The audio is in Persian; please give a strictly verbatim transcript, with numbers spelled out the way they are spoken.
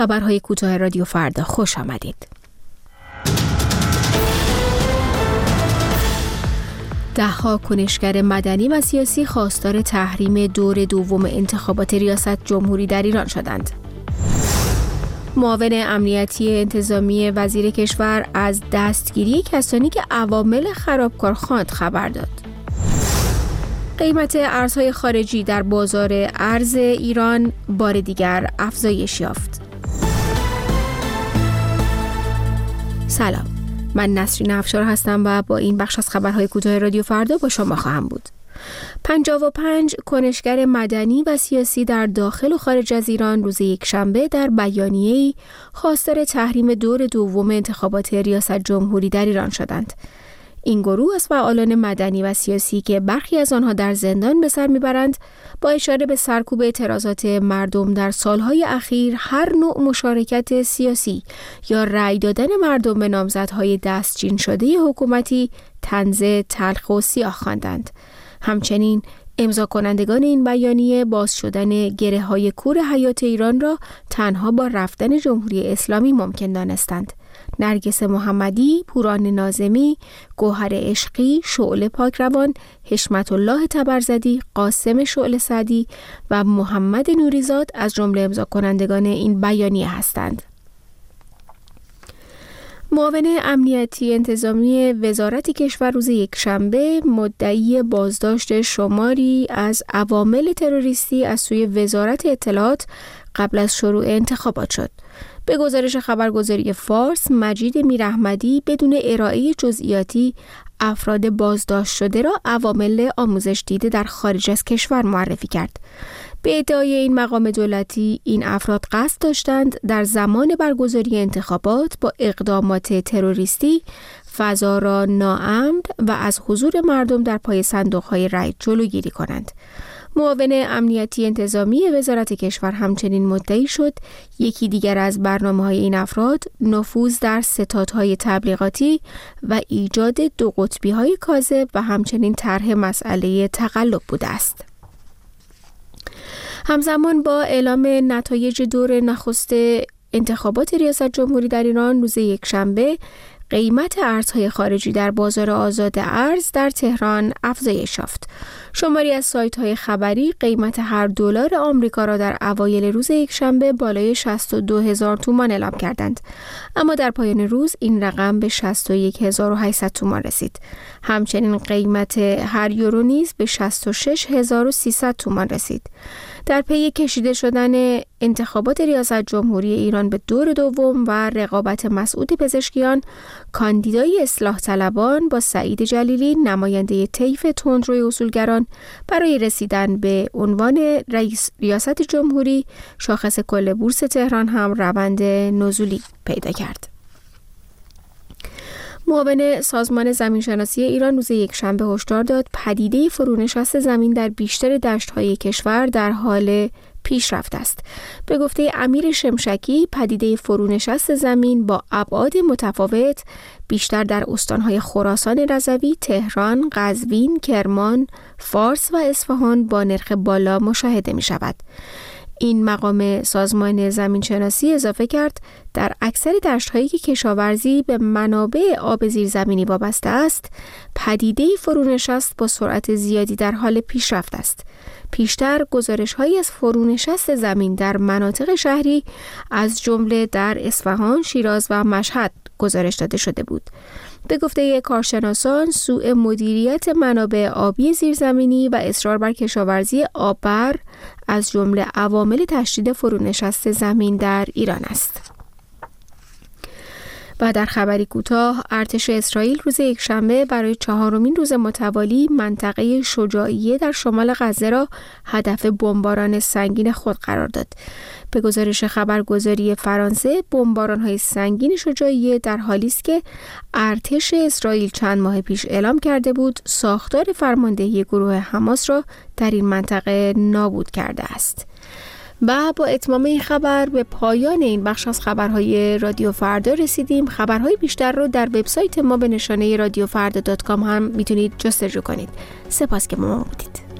خبرهای کوتاه رادیو فردا خوش آمدید. ده‌ها کنشگر مدنی و سیاسی خواستار تحریم دور دوم انتخابات ریاست جمهوری در ایران شدند. معاون امنیتی انتظامی وزیر کشور از دستگیری کسانی که عوامل خرابکار خواند خبر داد. قیمت ارزهای خارجی در بازار ارز ایران بار دیگر افزایش یافت. سلام، من نسرین افشار هستم و با این بخش از خبرهای کوتاه رادیو فردا با شما خواهم بود. پنجاه و پنج کنشگر مدنی و سیاسی در داخل و خارج از ایران روز یکشنبه در بیانیه‌ای خواستار تحریم دور دوم انتخابات ریاست جمهوری در ایران شدند. این گروه از فعالان مدنی و سیاسی که برخی از آنها در زندان به سر میبرند، با اشاره به سرکوب اعتراضات مردم در سالهای اخیر هر نوع مشارکت سیاسی یا رأی دادن مردم به نامزدهای دستچین شده حکومتی طنز تلخ و سیاه خواندند. همچنین امضا کنندگان این بیانیه باز شدن گره‌های کور حیات ایران را تنها با رفتن جمهوری اسلامی ممکن دانستند. نرگس محمدی، پوران ناظمی، گوهر عشقی، شعله پاکروان، حشمت الله تبرزدی، قاسم شعله سعدی و محمد نوریزاد از جمله امضا کنندگان این بیانیه هستند. معاون امنیتی انتظامی وزارت کشور روز یکشنبه مدعی بازداشت شماری از عوامل تروریستی از سوی وزارت اطلاعات قبل از شروع انتخابات شد. به گزارش خبرگزاری فارس، مجید میراحمدی بدون ارائه جزئیاتی افراد بازداشت شده را عوامل آموزش دیده در خارج از کشور معرفی کرد. به ادعای این مقام دولتی، این افراد قصد داشتند در زمان برگزاری انتخابات با اقدامات تروریستی فضا را ناامن و از حضور مردم در پای صندوق‌های رای جلوگیری کنند. معاون امنیتی انتظامی وزارت کشور همچنین مدعی شد یکی دیگر از برنامه‌های این افراد نفوذ در ستادهای تبلیغاتی و ایجاد دو قطبی‌های کاذب و همچنین طرح مسئله تقلب بوده است. همزمان با اعلام نتایج دور نخست انتخابات ریاست جمهوری در ایران روز یکشنبه، قیمت ارزهای خارجی در بازار آزاد ارز در تهران افزایش یافت. شماری از سایت‌های خبری قیمت هر دلار آمریکا را در اوایل روز یکشنبه بالای شصت و دو هزار تومان اعلام کردند، اما در پایان روز این رقم به شصت و یک هزار و هشتصد تومان رسید. همچنین قیمت هر یورو نیز به شصت و شش هزار و سیصد تومان رسید. در پی کشیده شدن انتخابات ریاست جمهوری ایران به دور دوم و رقابت مسعود پزشکیان، کاندیدای اصلاح طلبان با سعید جلیلی، نماینده طیف تندروی اصولگران، برای رسیدن به عنوان رئیس ریاست جمهوری، شاخص کل بورس تهران هم روند نزولی پیدا کرد. معاون سازمان زمینشناسی ایران روز یکشنبه هشدار داد پدیده فرونشست زمین در بیشتر دشت‌های کشور در حال پیشرفت است. به گفته امیر شمشکی، پدیده فرونشست زمین با ابعاد متفاوت بیشتر در استان‌های خراسان رضوی، تهران، قزوین، کرمان، فارس و اصفهان با نرخ بالا مشاهده می‌شود. این مقام سازمان زمینشناسی اضافه کرد در اکثر دشت‌هایی که کشاورزی به منابع آب زیرزمینی وابسته است، پدیده فرونشست با سرعت زیادی در حال پیشرفت است. پیشتر گزارش‌هایی از فرونشست زمین در مناطق شهری از جمله در اصفهان، شیراز و مشهد گزارش داده شده بود. به گفته کارشناسان، سوء مدیریت منابع آبی زیرزمینی و اصرار بر کشاورزی آببر از جمله عوامل تشدید فرونشست زمین در ایران است. و در خبری کوتاه، ارتش اسرائیل روز یکشنبه برای چهارمین روز متوالی منطقه شجاعیه در شمال غزه را هدف بمباران سنگین خود قرار داد. به گزارش خبرگزاری فرانسه، بمباران‌های سنگین شجاعیه در حالی است که ارتش اسرائیل چند ماه پیش اعلام کرده بود ساختار فرماندهی گروه حماس را در این منطقه نابود کرده است. و با اتمام این خبر به پایان این بخش از خبرهای رادیو فردا رسیدیم. خبرهای بیشتر رو در وبسایت ما به نشانه رادیو فردا دات کام هم میتونید جستجو کنید. سپاس که با ما بودید.